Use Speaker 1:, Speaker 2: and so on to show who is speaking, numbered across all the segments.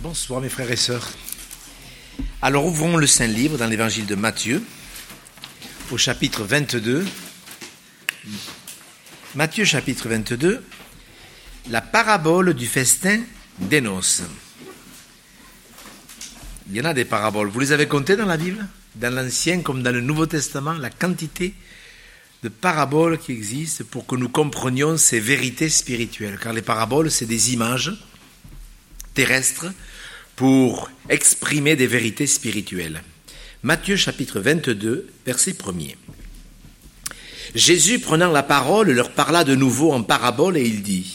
Speaker 1: Bonsoir mes frères et sœurs. Alors ouvrons le Saint-Livre dans l'évangile de Matthieu, au chapitre 22. Matthieu chapitre 22, la parabole du festin des noces. Il y en a des paraboles. Vous les avez comptées dans la Bible ? Dans l'Ancien comme dans le Nouveau Testament, la quantité de paraboles qui existent pour que nous comprenions ces vérités spirituelles. Car les paraboles, c'est des images terrestres pour exprimer des vérités spirituelles. Matthieu chapitre 22, verset 1er. Jésus, prenant la parole, leur parla de nouveau en parabole et il dit :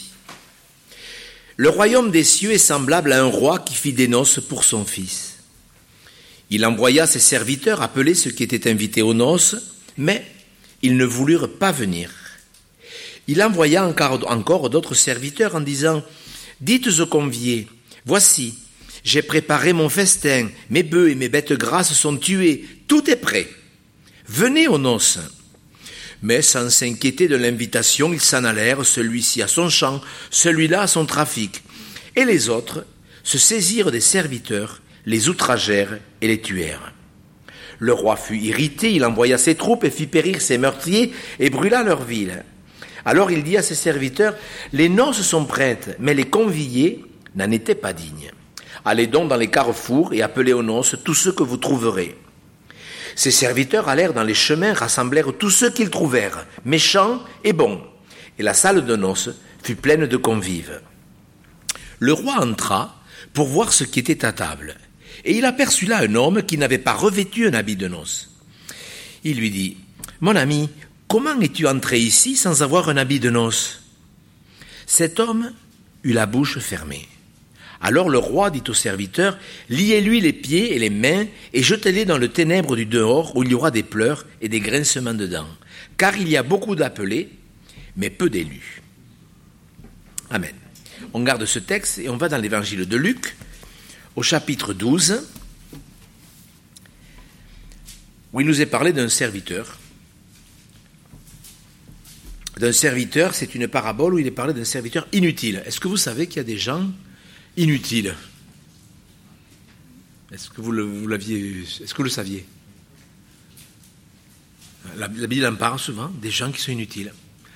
Speaker 1: Le royaume des cieux est semblable à un roi qui fit des noces pour son fils. Il envoya ses serviteurs appeler ceux qui étaient invités aux noces, mais ils ne voulurent pas venir. Il envoya encore d'autres serviteurs en disant : Dites aux conviés, voici, j'ai préparé mon festin, mes bœufs et mes bêtes grasses sont tués, tout est prêt. Venez aux noces. Mais sans s'inquiéter de l'invitation, ils s'en allèrent, celui-ci à son champ, celui-là à son trafic. Et les autres se saisirent des serviteurs, les outragèrent et les tuèrent. Le roi fut irrité, il envoya ses troupes et fit périr ses meurtriers et brûla leur ville. Alors il dit à ses serviteurs : Les noces sont prêtes, mais les conviés n'en étaient pas dignes. Allez donc dans les carrefours et appelez aux noces tous ceux que vous trouverez. Ses serviteurs allèrent dans les chemins, rassemblèrent tous ceux qu'ils trouvèrent, méchants et bons. Et la salle de noces fut pleine de convives. Le roi entra pour voir ce qui était à table. Et il aperçut là un homme qui n'avait pas revêtu un habit de noces. Il lui dit : Mon ami, comment es-tu entré ici sans avoir un habit de noces ? Cet homme eut la bouche fermée. Alors le roi dit aux serviteurs : Liez-lui les pieds et les mains et jetez-les dans le ténèbre du dehors où il y aura des pleurs et des grincements de dents. Car il y a beaucoup d'appelés, mais peu d'élus. Amen. On garde ce texte et on va dans l'évangile de Luc, au chapitre 12, où il nous est parlé d'un serviteur. C'est une parabole où il est parlé d'un serviteur inutile. Est-ce que vous savez qu'il y a des gens inutiles ? Est-ce que vous le saviez ? La Bible en parle souvent, des gens qui sont inutiles.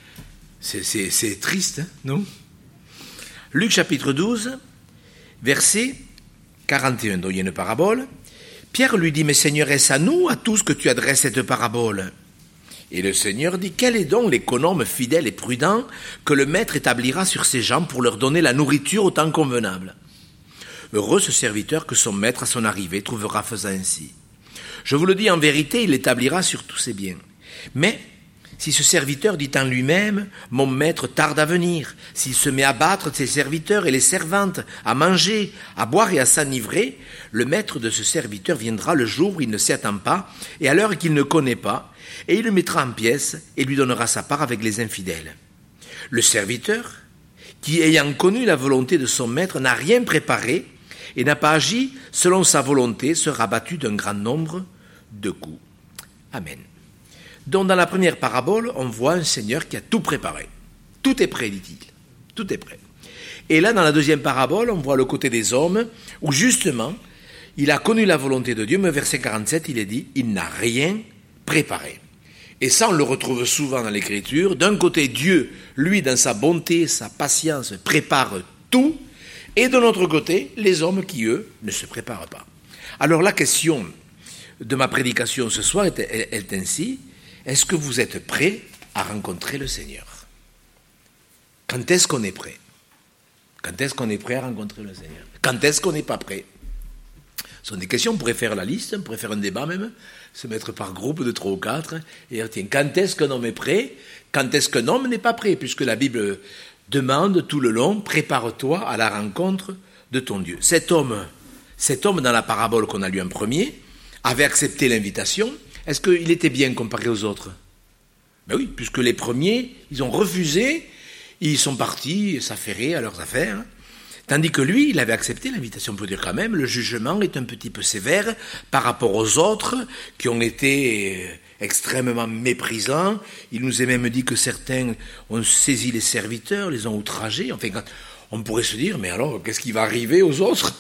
Speaker 1: C'est triste, hein, non ? Luc chapitre 12, verset 41, donc il y a une parabole. Pierre lui dit : Mais Seigneur, est-ce à nous, à tous, que tu adresses cette parabole ? Et le Seigneur dit : Quel est donc l'économe fidèle et prudent que le maître établira sur ses gens pour leur donner la nourriture au temps convenable ? Heureux ce serviteur que son maître à son arrivée trouvera faisant ainsi. Je vous le dis en vérité, il l'établira sur tous ses biens. Mais si ce serviteur dit en lui-même : Mon maître tarde à venir, s'il se met à battre ses serviteurs et les servantes, à manger, à boire et à s'enivrer, le maître de ce serviteur viendra le jour où il ne s'y attend pas et à l'heure qu'il ne connaît pas, et il le mettra en pièces et lui donnera sa part avec les infidèles. Le serviteur, qui ayant connu la volonté de son maître, n'a rien préparé et n'a pas agi selon sa volonté, sera battu d'un grand nombre de coups. Amen. Donc dans la première parabole, on voit un Seigneur qui a tout préparé. Tout est prêt, dit-il. Tout est prêt. Et là, dans la deuxième parabole, on voit le côté des hommes, où justement, il a connu la volonté de Dieu, mais au verset 47, il est dit, il n'a rien préparé. Et ça, on le retrouve souvent dans l'Écriture. D'un côté, Dieu, lui, dans sa bonté, sa patience, prépare tout, et de l'autre côté, les hommes qui, eux, ne se préparent pas. Alors la question de ma prédication ce soir est ainsi: est-ce que vous êtes prêts à rencontrer le Seigneur ? Quand est-ce qu'on est prêt ? Quand est-ce qu'on est prêt à rencontrer le Seigneur ? Quand est-ce qu'on n'est pas prêt ? Ce sont des questions, on pourrait faire la liste, on pourrait faire un débat même, se mettre par groupe de 3 ou 4, et dire, tiens, quand est-ce qu'un homme est prêt ? Quand est-ce qu'un homme n'est pas prêt ? Puisque la Bible demande tout le long, prépare-toi à la rencontre de ton Dieu. Cet homme dans la parabole qu'on a lu en premier, avait accepté l'invitation. Est-ce qu'il était bien comparé aux autres ? Ben oui, puisque les premiers, ils ont refusé, ils sont partis s'affairer à leurs affaires. Tandis que lui, il avait accepté l'invitation. On peut dire quand même, le jugement est un petit peu sévère par rapport aux autres qui ont été extrêmement méprisants. Il nous est même dit que certains ont saisi les serviteurs, les ont outragés. Enfin, on pourrait se dire, mais alors, qu'est-ce qui va arriver aux autres ?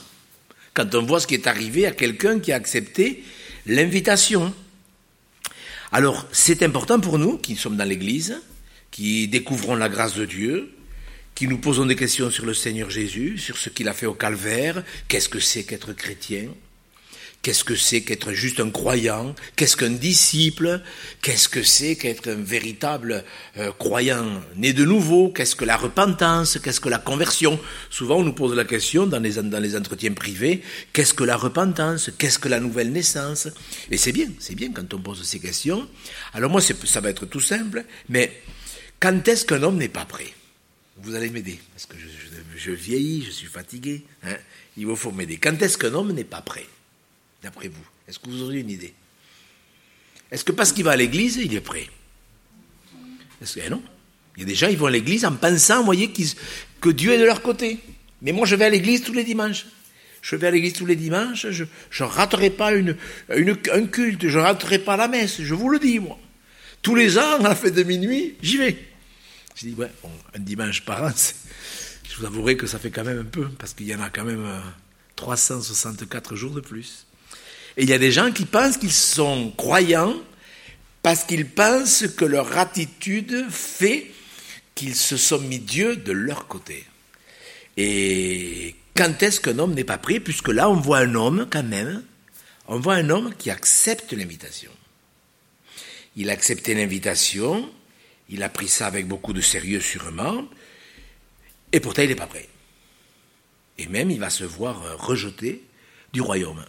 Speaker 1: quand on voit ce qui est arrivé à quelqu'un qui a accepté l'invitation. Alors, c'est important pour nous, qui sommes dans l'Église, qui découvrons la grâce de Dieu, qui nous posons des questions sur le Seigneur Jésus, sur ce qu'il a fait au calvaire, qu'est-ce que c'est qu'être chrétien, qu'est-ce que c'est qu'être juste un croyant, qu'est-ce qu'un disciple, qu'est-ce que c'est qu'être un véritable croyant né de nouveau, qu'est-ce que la repentance, qu'est-ce que la conversion. Souvent on nous pose la question dans les entretiens privés, qu'est-ce que la repentance, qu'est-ce que la nouvelle naissance. Et c'est bien quand on pose ces questions. Alors moi ça va être tout simple, mais quand est-ce qu'un homme n'est pas prêt ? Vous allez m'aider, parce que je vieillis, je suis fatigué, hein, il vous faut m'aider. Quand est-ce qu'un homme n'est pas prêt ? D'après vous, est-ce que vous auriez une idée ? Est-ce que parce qu'il va à l'église, il est prêt ? Non. Il y a des gens, ils vont à l'église en pensant, vous voyez, que Dieu est de leur côté. Mais moi, je vais à l'église tous les dimanches. Je vais à l'église tous les dimanches, je ne raterai pas un culte, je ne raterai pas la messe, je vous le dis, moi. Tous les ans, à la fête de minuit, j'y vais. Je dis, un dimanche par an, je vous avouerai que ça fait quand même un peu, parce qu'il y en a quand même 364 jours de plus. Et il y a des gens qui pensent qu'ils sont croyants parce qu'ils pensent que leur attitude fait qu'ils se sont mis Dieu de leur côté. Et quand est-ce qu'un homme n'est pas prêt ? Puisque là, on voit un homme quand même, on voit un homme qui accepte l'invitation. Il a accepté l'invitation, il a pris ça avec beaucoup de sérieux sûrement, et pourtant il n'est pas prêt. Et même il va se voir rejeté du royaume.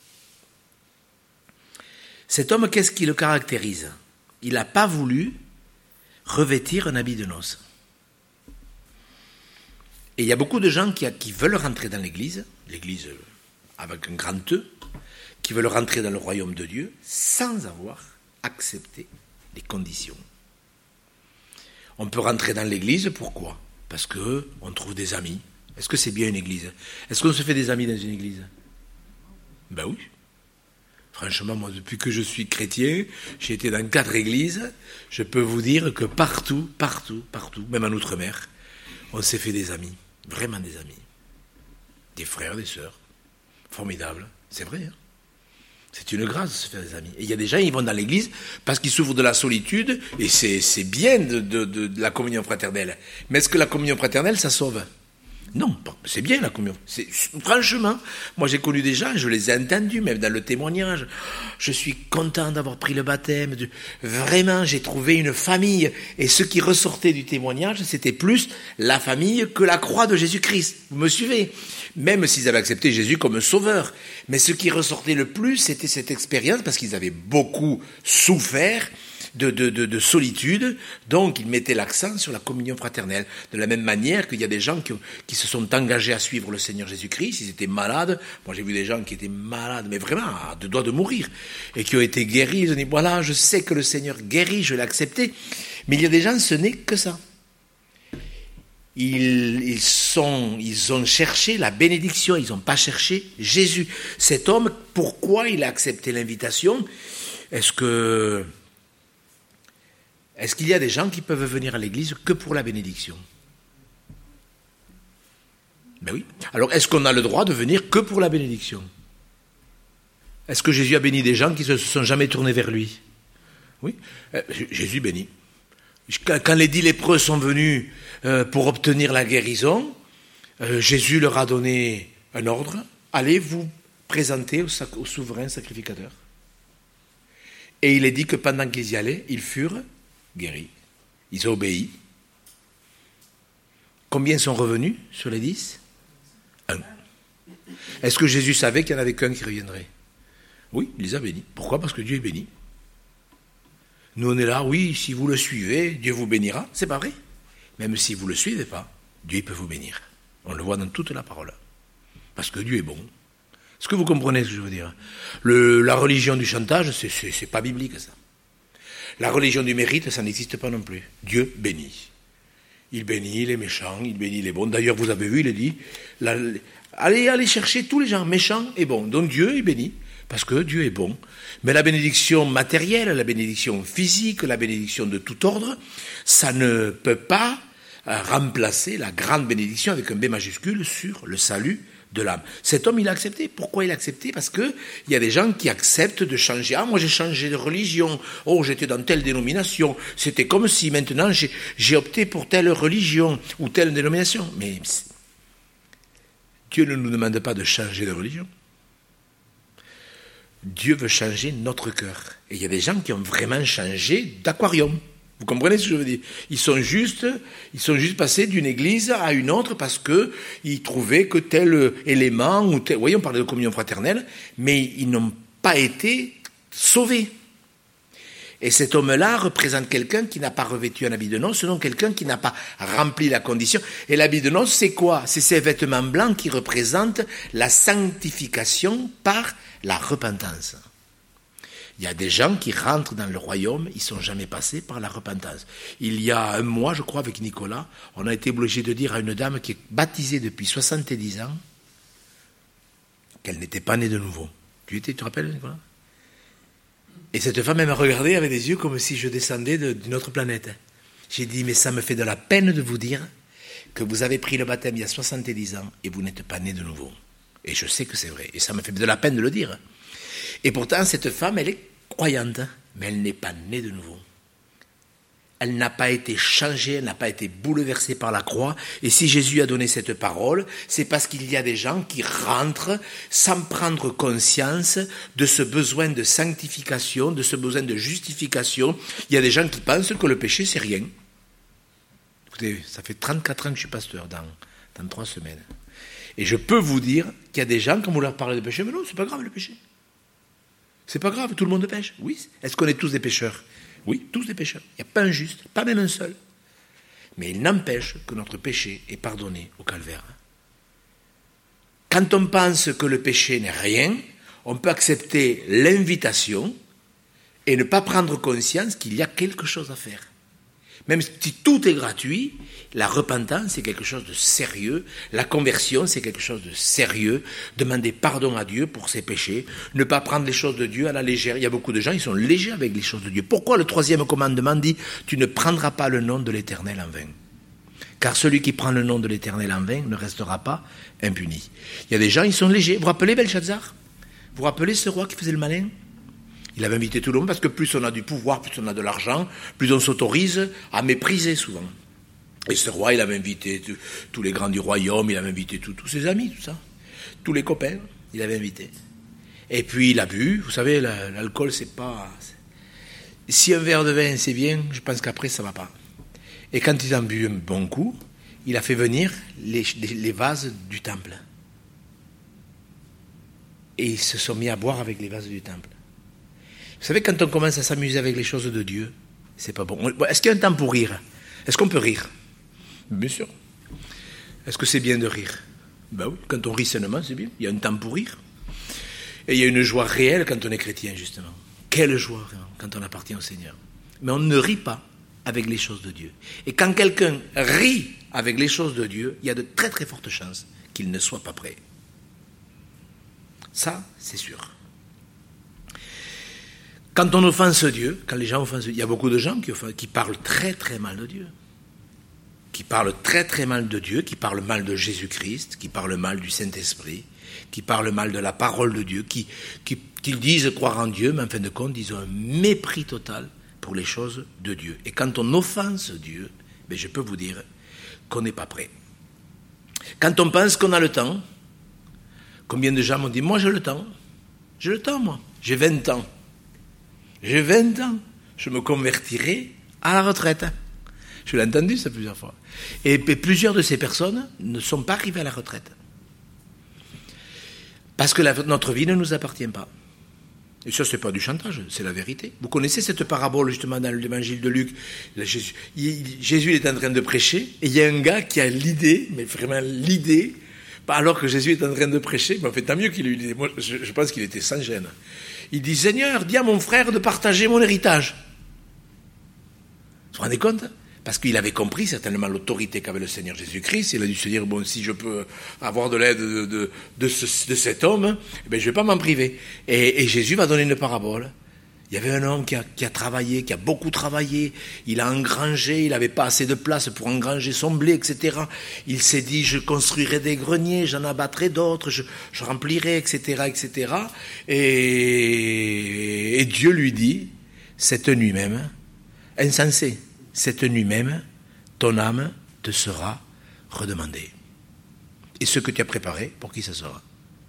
Speaker 1: Cet homme, qu'est-ce qui le caractérise ? Il n'a pas voulu revêtir un habit de noces. Et il y a beaucoup de gens qui veulent rentrer dans l'église avec un grand E, qui veulent rentrer dans le royaume de Dieu sans avoir accepté les conditions. On peut rentrer dans l'église, pourquoi ? Parce qu'on trouve des amis. Est-ce que c'est bien une église ? Est-ce qu'on se fait des amis dans une église ? Ben oui. Franchement, moi, depuis que je suis chrétien, j'ai été dans 4 églises, je peux vous dire que partout, même en Outre-mer, on s'est fait des amis, vraiment des amis. Des frères, des sœurs, formidables, c'est vrai. Hein, c'est une grâce de se faire des amis. Et il y a des gens, ils vont dans l'église parce qu'ils souffrent de la solitude, et c'est bien de la communion fraternelle. Mais est-ce que la communion fraternelle, ça sauve ? Non, c'est bien la communion. Franchement, moi j'ai connu des gens, je les ai entendus, même dans le témoignage. Je suis content d'avoir pris le baptême. Vraiment, j'ai trouvé une famille. Et ce qui ressortait du témoignage, c'était plus la famille que la croix de Jésus-Christ. Vous me suivez ? Même s'ils avaient accepté Jésus comme sauveur. Mais ce qui ressortait le plus, c'était cette expérience, parce qu'ils avaient beaucoup souffert de solitude, donc il mettait l'accent sur la communion fraternelle. De la même manière qu'il y a des gens qui se sont engagés à suivre le Seigneur Jésus-Christ, ils étaient malades. Moi j'ai vu des gens qui étaient malades, mais vraiment à 2 doigts de mourir, et qui ont été guéris. Ils ont dit, voilà, je sais que le Seigneur guérit, je l'ai accepté. Mais il y a des gens, ce n'est que ça. Ils ont cherché la bénédiction, ils n'ont pas cherché Jésus. Cet homme, pourquoi il a accepté l'invitation ? Est-ce qu'il y a des gens qui peuvent venir à l'église que pour la bénédiction ? Ben oui. Alors, est-ce qu'on a le droit de venir que pour la bénédiction ? Est-ce que Jésus a béni des gens qui ne se sont jamais tournés vers lui ? Oui. Jésus bénit. Quand les 10 lépreux sont venus pour obtenir la guérison, Jésus leur a donné un ordre. Allez vous présenter au souverain sacrificateur. Et il est dit que pendant qu'ils y allaient, ils furent guéris. Ils ont obéi. Combien sont revenus sur les 10 ? 1. Est-ce que Jésus savait qu'il n'y en avait qu'un qui reviendrait ? Oui, il les a bénis. Pourquoi ? Parce que Dieu est béni. Nous on est là, oui, si vous le suivez, Dieu vous bénira. C'est pas vrai. Même si vous ne le suivez pas, Dieu peut vous bénir. On le voit dans toute la parole. Parce que Dieu est bon. Est-ce que vous comprenez ce que je veux dire ? La religion du chantage, c'est pas biblique ça. La religion du mérite, ça n'existe pas non plus. Dieu bénit. Il bénit les méchants, il bénit les bons. D'ailleurs, vous avez vu, il a dit, allez chercher tous les gens méchants et bons. Donc Dieu, il bénit, parce que Dieu est bon. Mais la bénédiction matérielle, la bénédiction physique, la bénédiction de tout ordre, ça ne peut pas remplacer la grande bénédiction avec un B majuscule sur le salut de l'âme. Cet homme, il a accepté. Pourquoi il a accepté? Parce que il y a des gens qui acceptent de changer. Ah, moi j'ai changé de religion. Oh, j'étais dans telle dénomination. C'était comme si maintenant j'ai opté pour telle religion ou telle dénomination. Mais Dieu ne nous demande pas de changer de religion. Dieu veut changer notre cœur. Et il y a des gens qui ont vraiment changé d'aquarium. Vous comprenez ce que je veux dire? Ils sont juste passés d'une église à une autre parce que ils trouvaient que tel élément ou tel, vous voyez, on parlait de communion fraternelle, mais ils n'ont pas été sauvés. Et cet homme-là représente quelqu'un qui n'a pas revêtu un habit de noces, selon quelqu'un qui n'a pas rempli la condition. Et l'habit de noces, c'est quoi? C'est ces vêtements blancs qui représentent la sanctification par la repentance. Il y a des gens qui rentrent dans le royaume, ils ne sont jamais passés par la repentance. Il y a un mois, je crois, avec Nicolas, on a été obligé de dire à une dame qui est baptisée depuis 70 ans qu'elle n'était pas née de nouveau. Tu te rappelles, Nicolas? Et cette femme, elle m'a regardé avec des yeux comme si je descendais d'une autre planète. J'ai dit, mais ça me fait de la peine de vous dire que vous avez pris le baptême il y a 70 ans et vous n'êtes pas né de nouveau. Et je sais que c'est vrai. Et ça me fait de la peine de le dire. Et pourtant, cette femme, elle est croyante, mais elle n'est pas née de nouveau. Elle n'a pas été changée, elle n'a pas été bouleversée par la croix. Et si Jésus a donné cette parole, c'est parce qu'il y a des gens qui rentrent sans prendre conscience de ce besoin de sanctification, de ce besoin de justification. Il y a des gens qui pensent que le péché, c'est rien. Écoutez, ça fait 34 ans que je suis pasteur, dans 3 semaines. Et je peux vous dire qu'il y a des gens, quand vous leur parlez de péché, mais non, c'est pas grave le péché. C'est pas grave, tout le monde pêche. Oui. Est-ce qu'on est tous des pécheurs? Oui, tous des pécheurs. Il n'y a pas un juste, pas même un seul. Mais il n'empêche que notre péché est pardonné au calvaire. Quand on pense que le péché n'est rien, on peut accepter l'invitation et ne pas prendre conscience qu'il y a quelque chose à faire. Même si tout est gratuit, la repentance, c'est quelque chose de sérieux. La conversion, c'est quelque chose de sérieux. Demander pardon à Dieu pour ses péchés. Ne pas prendre les choses de Dieu à la légère. Il y a beaucoup de gens, ils sont légers avec les choses de Dieu. Pourquoi le 3e commandement dit « Tu ne prendras pas le nom de l'Éternel en vain ». Car celui qui prend le nom de l'Éternel en vain ne restera pas impuni. Il y a des gens, ils sont légers. Vous vous rappelez Belshazzar? Vous vous rappelez ce roi qui faisait le malin? Il avait invité tout le monde parce que plus on a du pouvoir, plus on a de l'argent, plus on s'autorise à mépriser souvent. Et ce roi, il avait invité tous les grands du royaume, il avait invité tous ses amis, tout ça. Tous les copains, il avait invité. Et puis il a bu, vous savez, l'alcool, c'est pas... Si un verre de vin, c'est bien, je pense qu'après, ça va pas. Et quand il en a bu un bon coup, il a fait venir les vases du temple. Et ils se sont mis à boire avec les vases du temple. Vous savez, quand on commence à s'amuser avec les choses de Dieu, c'est pas bon. Est-ce qu'il y a un temps pour rire? Est-ce qu'on peut rire? Bien sûr. Est-ce que c'est bien de rire? Ben oui, quand on rit sainement, c'est bien. Il y a un temps pour rire. Et il y a une joie réelle quand on est chrétien, justement. Quelle joie quand on appartient au Seigneur. Mais on ne rit pas avec les choses de Dieu. Et quand quelqu'un rit avec les choses de Dieu, il y a de très très fortes chances qu'il ne soit pas prêt. Ça, c'est sûr. Quand on offense Dieu, quand les gens offensent Dieu, il y a beaucoup de gens qui parlent très très mal de Dieu. Qui parlent très très mal de Dieu, qui parlent mal de Jésus-Christ, qui parlent mal du Saint-Esprit, qui parlent mal de la parole de Dieu, qui disent croire en Dieu, mais en fin de compte, ils ont un mépris total pour les choses de Dieu. Et quand on offense Dieu, ben je peux vous dire qu'on n'est pas prêt. Quand on pense qu'on a le temps, combien de gens m'ont dit, moi j'ai le temps, moi, j'ai 20 ans. J'ai 20 ans, je me convertirai à la retraite. Je l'ai entendu ça plusieurs fois. Et plusieurs de ces personnes ne sont pas arrivées à la retraite. Parce que notre vie ne nous appartient pas. Et ça, c'est pas du chantage, c'est la vérité. Vous connaissez cette parabole, justement, dans l'évangile de Luc. Jésus il est en train de prêcher, et il y a un gars qui a l'idée, mais vraiment l'idée, alors que Jésus est en train de prêcher, mais en fait, tant mieux qu'il ait eu l'idée. Moi, je pense qu'il était sans gêne. Il dit, Seigneur, dis à mon frère de partager mon héritage. Vous vous rendez compte? Parce qu'il avait compris certainement l'autorité qu'avait le Seigneur Jésus-Christ. Il a dû se dire, bon, si je peux avoir de l'aide de cet homme, ben, je ne vais pas m'en priver. Et Jésus va donner une parabole. Il y avait un homme qui a travaillé, qui a beaucoup travaillé, il a engrangé, il n'avait pas assez de place pour engranger son blé, etc. Il s'est dit, je construirai des greniers, j'en abattrai d'autres, je remplirai, etc., etc. Et Dieu lui dit, cette nuit même, insensé, cette nuit même, ton âme te sera redemandée. Et ce que tu as préparé, pour qui ça sera?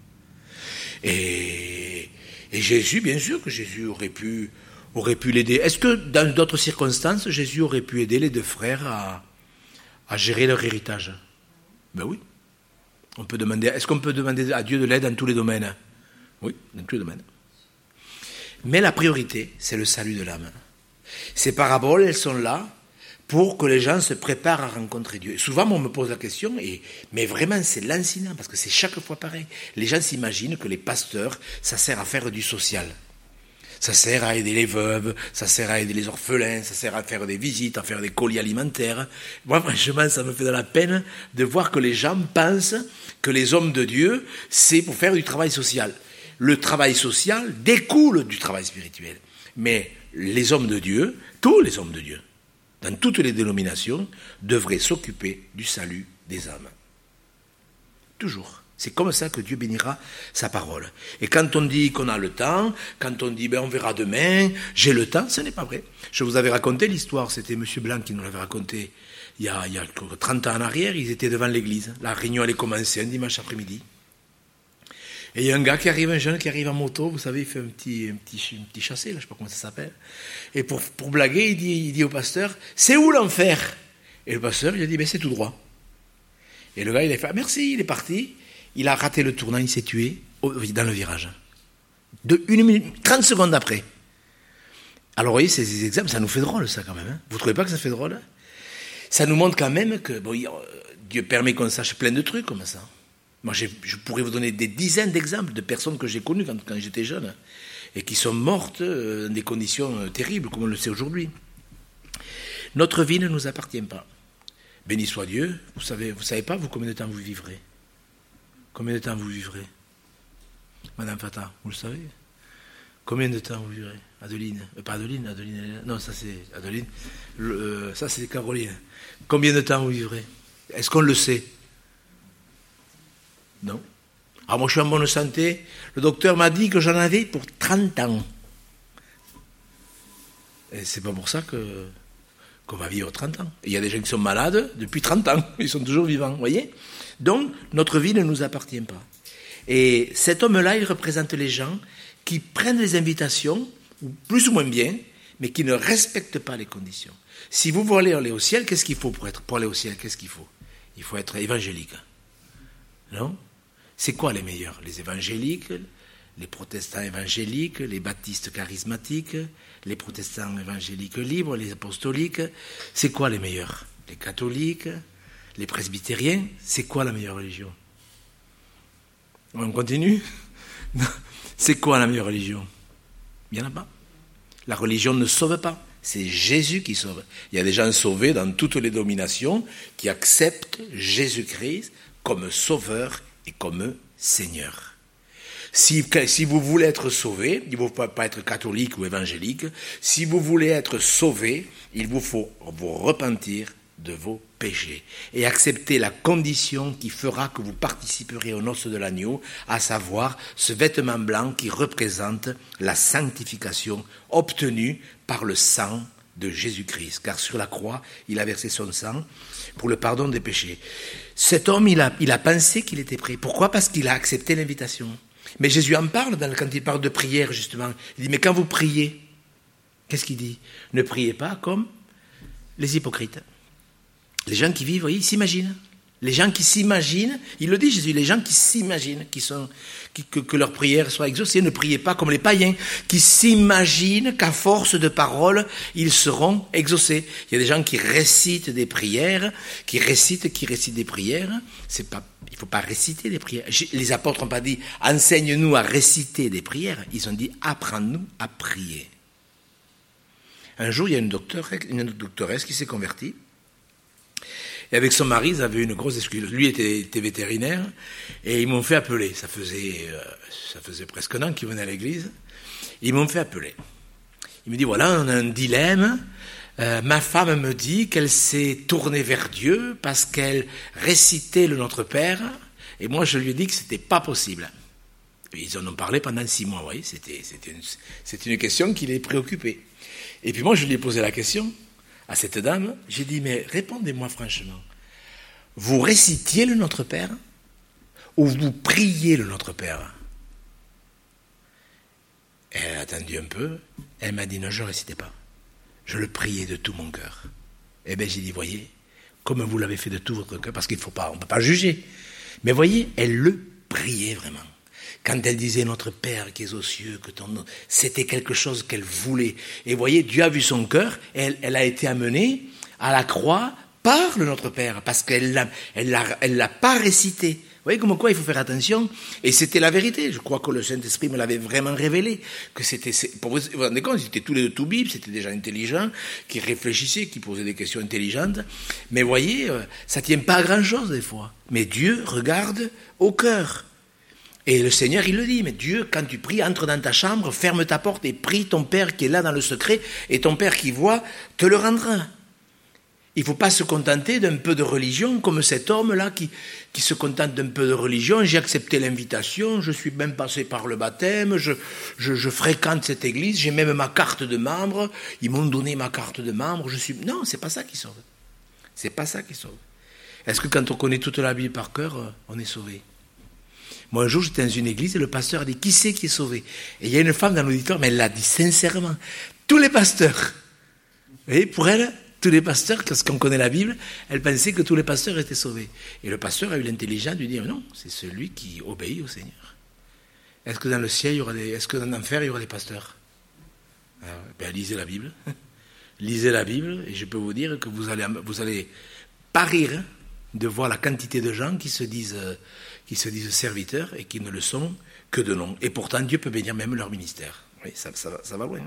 Speaker 1: Et Jésus, bien sûr que Jésus aurait pu l'aider. Est-ce que dans d'autres circonstances, Jésus aurait pu aider les deux frères à gérer leur héritage? Ben oui. Est-ce qu'on peut demander à Dieu de l'aide dans tous les domaines? Oui, dans tous les domaines. Mais la priorité, c'est le salut de l'âme. Ces paraboles, elles sont là pour que les gens se préparent à rencontrer Dieu. Et souvent, on me pose la question, mais vraiment, c'est lancinant, parce que c'est chaque fois pareil. Les gens s'imaginent que les pasteurs, ça sert à faire du social. Ça sert à aider les veuves, ça sert à aider les orphelins, ça sert à faire des visites, à faire des colis alimentaires. Moi, franchement, ça me fait de la peine de voir que les gens pensent que les hommes de Dieu, c'est pour faire du travail social. Le travail social découle du travail spirituel. Mais les hommes de Dieu, tous les hommes de Dieu, dans toutes les dénominations, devraient s'occuper du salut des âmes. Toujours. C'est comme ça que Dieu bénira sa parole. Et quand on dit qu'on a le temps, quand on dit on verra demain, j'ai le temps, ce n'est pas vrai. Je vous avais raconté l'histoire, c'était M. Blanc qui nous l'avait raconté il y a 30 ans en arrière, ils étaient devant l'église. La réunion allait commencer un dimanche après-midi. Et il y a un gars qui arrive, un jeune qui arrive en moto, vous savez, il fait un petit chassé, là, je ne sais pas comment ça s'appelle. Et pour blaguer, il dit au pasteur, c'est où l'enfer? Et le pasteur, il a dit, c'est tout droit. Et le gars, il a fait, merci, il est parti. Il a raté le tournant, il s'est tué dans le virage. 30 secondes après. Alors, vous voyez, ces exemples, ça nous fait drôle, ça, quand même. Hein. Vous ne trouvez pas que ça fait drôle? Ça nous montre quand même que Dieu permet qu'on sache plein de trucs comme ça. Moi, je pourrais vous donner des dizaines d'exemples de personnes que j'ai connues quand j'étais jeune et qui sont mortes dans des conditions terribles, comme on le sait aujourd'hui. Notre vie ne nous appartient pas. Béni soit Dieu. Vous savez pas, vous, combien de temps vous vivrez? Combien de temps vous vivrez? Madame Fata, vous le savez? Combien de temps vous vivrez? Adeline, pas Adeline, non, ça c'est Adeline, ça c'est Caroline. Combien de temps vous vivrez? Est-ce qu'on le sait? Non. Alors moi je suis en bonne santé, le docteur m'a dit que j'en avais pour 30 ans. Et c'est pas pour ça qu'on va vivre 30 ans. Et il y a des gens qui sont malades depuis 30 ans, ils sont toujours vivants, vous voyez? Donc notre vie ne nous appartient pas. Et cet homme-là, il représente les gens qui prennent les invitations, plus ou moins bien, mais qui ne respectent pas les conditions. Si vous voulez aller au ciel, qu'est-ce qu'il faut pour aller au ciel? Qu'est-ce qu'il faut? Il faut être évangélique. Non? C'est quoi les meilleurs? Les évangéliques, les protestants évangéliques, les baptistes charismatiques, les protestants évangéliques libres, les apostoliques. C'est quoi les meilleurs? Les catholiques, les presbytériens. C'est quoi la meilleure religion? On continue? C'est quoi la meilleure religion? Il n'y en a pas. La religion ne sauve pas. C'est Jésus qui sauve. Il y a des gens sauvés dans toutes les dominations qui acceptent Jésus-Christ comme sauveur et comme Seigneur. Si vous voulez être sauvé, il ne faut pas être catholique ou évangélique. Si vous voulez être sauvé, il vous faut vous repentir de vos péchés et accepter la condition qui fera que vous participerez aux noces de l'agneau, à savoir ce vêtement blanc qui représente la sanctification obtenue par le sang de Jésus-Christ, car sur la croix, il a versé son sang pour le pardon des péchés. Cet homme, il a pensé qu'il était prêt. Pourquoi? Parce qu'il a accepté l'invitation. Mais Jésus en parle quand il parle de prière, justement. Il dit, mais quand vous priez, qu'est-ce qu'il dit? Ne priez pas comme les hypocrites. Les gens qui vivent, vous voyez, ils s'imaginent. Les gens qui s'imaginent, il le dit Jésus, les gens qui s'imaginent, que leur prière soit exaucée, ne priez pas comme les païens, qui s'imaginent qu'à force de paroles, ils seront exaucés. Il y a des gens qui récitent des prières, qui récitent des prières. Il ne faut pas réciter des prières. Les apôtres n'ont pas dit, enseigne-nous à réciter des prières. Ils ont dit, apprends-nous à prier. Un jour, il y a une doctoresse qui s'est convertie. Et avec son mari, ils avaient une grosse excuse. Lui était vétérinaire, et ils m'ont fait appeler. Ça faisait presque un an qu'ils venaient à l'église. Ils m'ont fait appeler. Il me dit, voilà, on a un dilemme. Ma femme me dit qu'elle s'est tournée vers Dieu parce qu'elle récitait le Notre Père, et moi je lui ai dit que c'était pas possible. Et ils en ont parlé pendant 6 mois, vous voyez, c'était une question qui les préoccupait. Et puis moi je lui ai posé la question à cette dame, j'ai dit, mais répondez-moi franchement, vous récitiez le Notre Père ou vous priez le Notre Père? Elle a attendu un peu, elle m'a dit, non, je ne récitais pas. Je le priais de tout mon cœur. Eh bien, j'ai dit, voyez, comme vous l'avez fait de tout votre cœur, parce qu'il faut pas, on ne peut pas juger. Mais voyez, elle le priait vraiment. Quand elle disait, notre Père qui est aux cieux, que ton nom, c'était quelque chose qu'elle voulait. Et voyez, Dieu a vu son cœur, et elle a été amenée à la croix par le Notre Père, parce qu'elle l'a pas récité. Vous voyez comme quoi il faut faire attention. Et c'était la vérité. Je crois que le Saint-Esprit me l'avait vraiment révélé. Que c'était, pour vous vous rendez compte, c'était tous les deux tout bibes, c'était des gens intelligents, qui réfléchissaient, qui posaient des questions intelligentes. Mais voyez, ça tient pas à grand-chose des fois. Mais Dieu regarde au cœur. Et le Seigneur, il le dit, mais Dieu, quand tu pries, entre dans ta chambre, ferme ta porte et prie ton Père qui est là dans le secret, et ton Père qui voit te le rendra. Il ne faut pas se contenter d'un peu de religion, comme cet homme-là qui se contente d'un peu de religion. J'ai accepté l'invitation, je suis même passé par le baptême, je fréquente cette église, j'ai même ma carte de membre, ils m'ont donné ma carte de membre, Non, c'est pas ça qui sauve. C'est pas ça qui sauve. Est-ce que quand on connaît toute la Bible par cœur, on est sauvé? Moi, un jour, j'étais dans une église et le pasteur a dit, qui c'est qui est sauvé? Et il y a une femme dans l'auditoire, mais elle l'a dit sincèrement. Tous les pasteurs. Vous voyez, pour elle, tous les pasteurs, parce qu'on connaît la Bible, elle pensait que tous les pasteurs étaient sauvés. Et le pasteur a eu l'intelligence de lui dire, non, c'est celui qui obéit au Seigneur. Est-ce que dans le ciel, est-ce que dans l'enfer, il y aura des pasteurs? Alors, ben, lisez la Bible. Lisez la Bible, et je peux vous dire que vous allez pas rire de voir la quantité de gens qui se disent serviteurs et qui ne le sont que de nom. Et pourtant, Dieu peut bénir même leur ministère. Oui, ça va loin.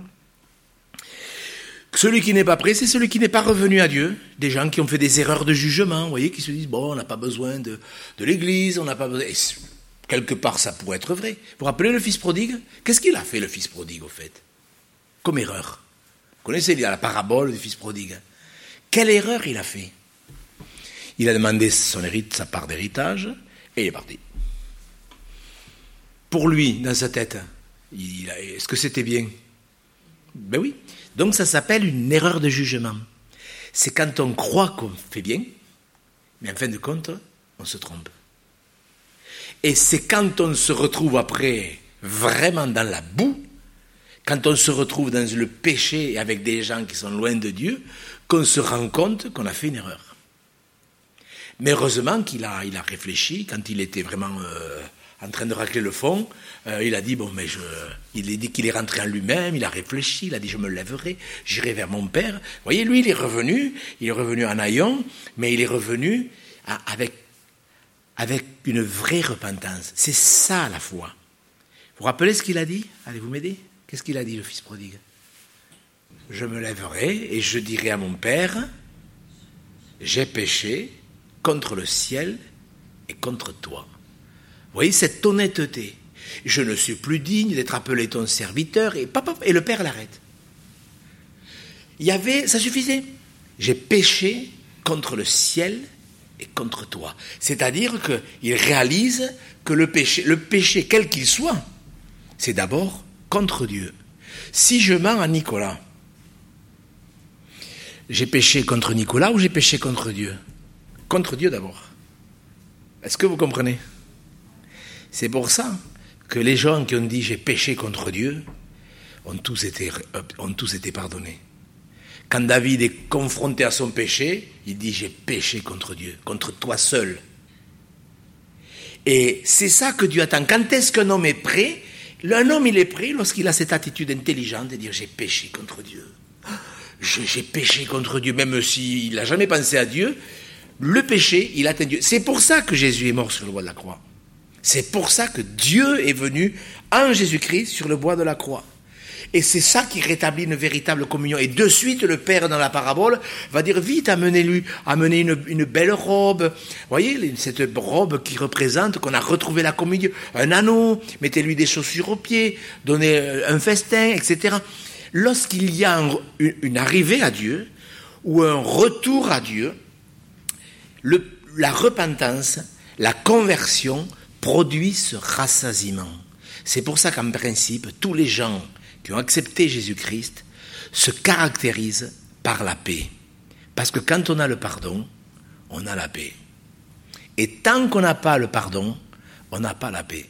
Speaker 1: Celui qui n'est pas prêt, c'est celui qui n'est pas revenu à Dieu. Des gens qui ont fait des erreurs de jugement, vous voyez, qui se disent, bon, on n'a pas besoin de l'église, on n'a pas besoin... Et quelque part, ça pourrait être vrai. Vous vous rappelez le fils prodigue? Qu'est-ce qu'il a fait, le fils prodigue, au fait? Comme erreur. Vous connaissez la parabole du fils prodigue? Quelle erreur il a fait? Il a demandé sa part d'héritage, et il est parti. Pour lui, dans sa tête, est-ce que c'était bien? Ben oui. Donc ça s'appelle une erreur de jugement. C'est quand on croit qu'on fait bien, mais en fin de compte, on se trompe. Et c'est quand on se retrouve après vraiment dans la boue, quand on se retrouve dans le péché avec des gens qui sont loin de Dieu, qu'on se rend compte qu'on a fait une erreur. Mais heureusement qu'il a réfléchi, quand il était vraiment en train de racler le fond, il a dit, il a dit qu'il est rentré en lui-même, il a réfléchi, il a dit, je me lèverai, j'irai vers mon père. Vous voyez, lui, il est revenu en haillons, mais il est revenu avec une vraie repentance. C'est ça, la foi. Vous vous rappelez ce qu'il a dit? Allez, vous m'aider? Qu'est-ce qu'il a dit, le fils prodigue? Je me lèverai et je dirai à mon père, j'ai péché contre le ciel et contre toi. Vous voyez cette honnêteté. Je ne suis plus digne d'être appelé ton serviteur. Et le père l'arrête. Ça suffisait. J'ai péché contre le ciel et contre toi. C'est-à-dire qu'il réalise que le péché quel qu'il soit, c'est d'abord contre Dieu. Si je mens à Nicolas, j'ai péché contre Nicolas ou j'ai péché contre Dieu? Contre Dieu d'abord. Est-ce que vous comprenez? C'est pour ça que les gens qui ont dit « j'ai péché contre Dieu » ont tous été pardonnés. Quand David est confronté à son péché, il dit « j'ai péché contre Dieu, contre toi seul ». Et c'est ça que Dieu attend. Quand est-ce qu'un homme est prêt? Un homme, il est prêt lorsqu'il a cette attitude intelligente de dire « j'ai péché contre Dieu ». J'ai péché contre Dieu, même s'il n'a jamais pensé à Dieu. Le péché, il atteint Dieu. C'est pour ça que Jésus est mort sur le bois de la croix. C'est pour ça que Dieu est venu en Jésus-Christ sur le bois de la croix. Et c'est ça qui rétablit une véritable communion. Et de suite, le Père, dans la parabole, va dire, vite, amenez une belle robe. Vous voyez, cette robe qui représente qu'on a retrouvé la communion. Un anneau, mettez-lui des chaussures aux pieds, donnez un festin, etc. lorsqu'il y a une arrivée à Dieu ou un retour à Dieu, la repentance, la conversion produit ce rassasiement. C'est pour ça qu'en principe, tous les gens qui ont accepté Jésus-Christ se caractérisent par la paix. Parce que quand on a le pardon, on a la paix. Et tant qu'on n'a pas le pardon, on n'a pas la paix.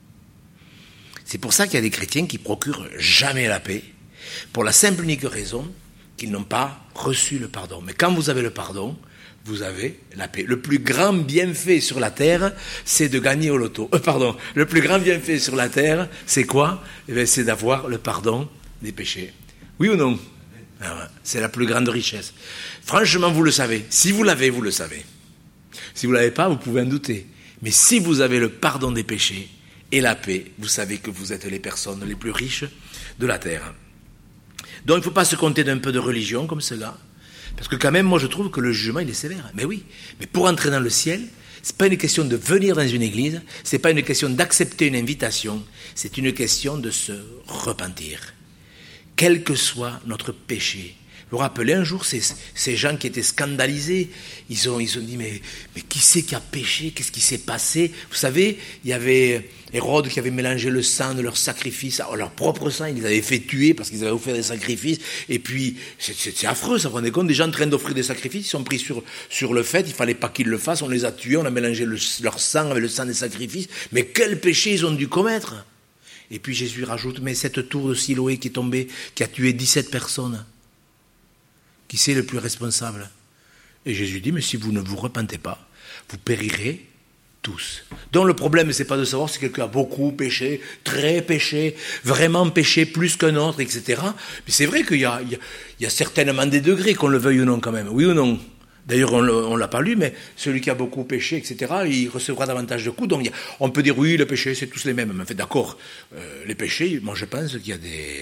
Speaker 1: C'est pour ça qu'il y a des chrétiens qui procurent jamais la paix, pour la simple et unique raison qu'ils n'ont pas reçu le pardon. Mais quand vous avez le pardon, vous avez la paix. Le plus grand bienfait sur la terre, c'est de gagner au loto. Le plus grand bienfait sur la terre, c'est quoi ? C'est d'avoir le pardon des péchés. Oui ou non ? C'est la plus grande richesse. Franchement, vous le savez. Si vous l'avez, vous le savez. Si vous ne l'avez pas, vous pouvez en douter. Mais si vous avez le pardon des péchés et la paix, vous savez que vous êtes les personnes les plus riches de la terre. Donc il ne faut pas se contenter d'un peu de religion comme cela. Parce que quand même, moi je trouve que le jugement, il est sévère. Mais oui, mais pour entrer dans le ciel, ce n'est pas une question de venir dans une église, ce n'est pas une question d'accepter une invitation, c'est une question de se repentir. Quel que soit notre péché. Vous vous rappelez un jour ces gens qui étaient scandalisés, ils ont dit mais qui c'est qui a péché, qu'est-ce qui s'est passé? Vous savez, il y avait Hérode qui avait mélangé le sang de leur sacrifice, leur propre sang, ils les avaient fait tuer parce qu'ils avaient offert des sacrifices, et puis c'est affreux, ça vous rendez compte, des gens en train d'offrir des sacrifices, ils sont pris sur le fait, il fallait pas qu'ils le fassent, on les a tués, on a mélangé leur sang avec le sang des sacrifices, mais quel péché ils ont dû commettre? Et puis Jésus rajoute, mais cette tour de Siloé qui est tombée, qui a tué 17 personnes, qui c'est le plus responsable? Et Jésus dit, mais si vous ne vous repentez pas, vous périrez tous. Donc le problème, c'est pas de savoir si quelqu'un a beaucoup péché, très péché, vraiment péché plus qu'un autre, etc. Mais c'est vrai qu'il y a certainement des degrés, qu'on le veuille ou non quand même. Oui ou non? D'ailleurs, on l'a pas lu, mais celui qui a beaucoup péché, etc., il recevra davantage de coups. Donc on peut dire, oui, le péché, c'est tous les mêmes. Mais en fait, d'accord, les péchés, moi je pense qu'il y a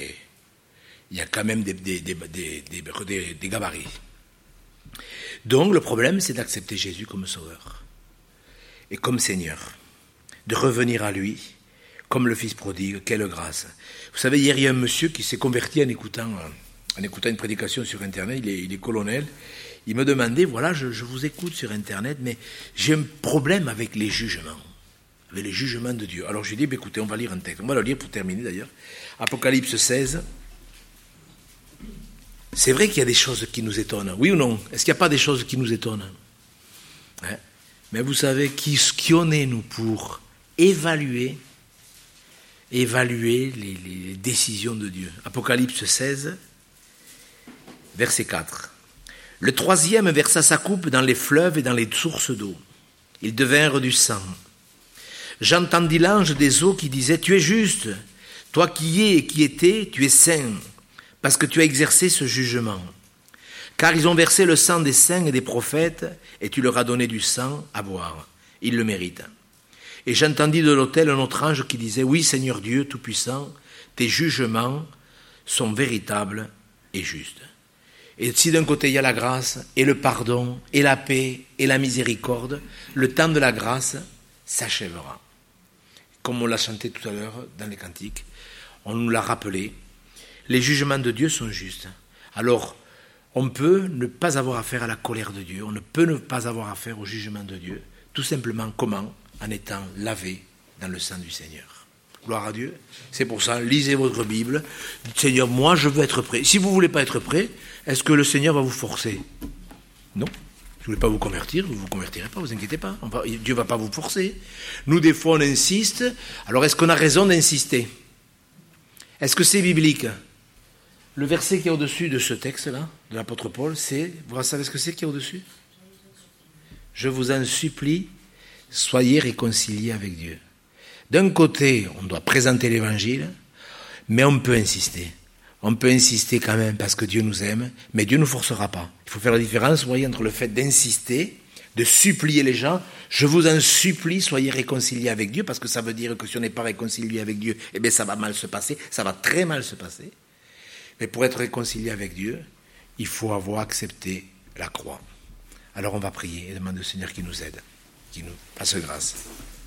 Speaker 1: il y a quand même des gabarits. Donc le problème, c'est d'accepter Jésus comme sauveur et comme Seigneur, de revenir à lui comme le fils prodigue. Quelle grâce! Vous savez, hier il y a un monsieur qui s'est converti en écoutant une prédication sur Internet, il est colonel. Il me demandait, voilà, je vous écoute sur Internet, mais j'ai un problème avec les jugements de Dieu. Alors je lui ai dit, écoutez, on va lire un texte, on va le lire pour terminer d'ailleurs, Apocalypse 16. C'est vrai qu'il y a des choses qui nous étonnent, oui ou non? Est-ce qu'il n'y a pas des choses qui nous étonnent? Mais vous savez, qui on est, nous, pour évaluer les décisions de Dieu? Apocalypse 16, verset 4. Le troisième versa sa coupe dans les fleuves et dans les sources d'eau. Ils devinrent du sang. J'entendis l'ange des eaux qui disait, tu es juste, toi qui es et qui étais, tu es saint, parce que tu as exercé ce jugement. Car ils ont versé le sang des saints et des prophètes, et tu leur as donné du sang à boire. Ils le méritent. Et j'entendis de l'autel un autre ange qui disait, oui, Seigneur Dieu Tout-Puissant, tes jugements sont véritables et justes. Et si d'un côté il y a la grâce, et le pardon, et la paix, et la miséricorde, le temps de la grâce s'achèvera. Comme on l'a chanté tout à l'heure dans les cantiques, on nous l'a rappelé, les jugements de Dieu sont justes. Alors, on peut ne pas avoir affaire à la colère de Dieu, on ne peut ne pas avoir affaire au jugement de Dieu, tout simplement comment? En étant lavé dans le sang du Seigneur. Gloire à Dieu. C'est pour ça, lisez votre Bible, dites Seigneur, moi je veux être prêt. Si vous ne voulez pas être prêt, est-ce que le Seigneur va vous forcer? Non. Si vous ne voulez pas vous convertir, vous ne vous convertirez pas, vous inquiétez pas. Dieu ne va pas vous forcer. Nous, des fois, on insiste. Alors, est-ce qu'on a raison d'insister? Est-ce que c'est biblique? Le verset qui est au-dessus de ce texte-là, de l'apôtre Paul, c'est, vous savez ce que c'est qui est au-dessus? Je vous en supplie, soyez réconciliés avec Dieu. D'un côté, on doit présenter l'évangile, mais on peut insister. On peut insister quand même parce que Dieu nous aime, mais Dieu ne nous forcera pas. Il faut faire la différence, vous voyez, entre le fait d'insister, de supplier les gens, je vous en supplie, soyez réconciliés avec Dieu, parce que ça veut dire que si on n'est pas réconcilié avec Dieu, eh bien ça va mal se passer, ça va très mal se passer. Mais pour être réconcilié avec Dieu, il faut avoir accepté la croix. Alors on va prier et demander au Seigneur qu'il nous aide, qu'il nous fasse grâce.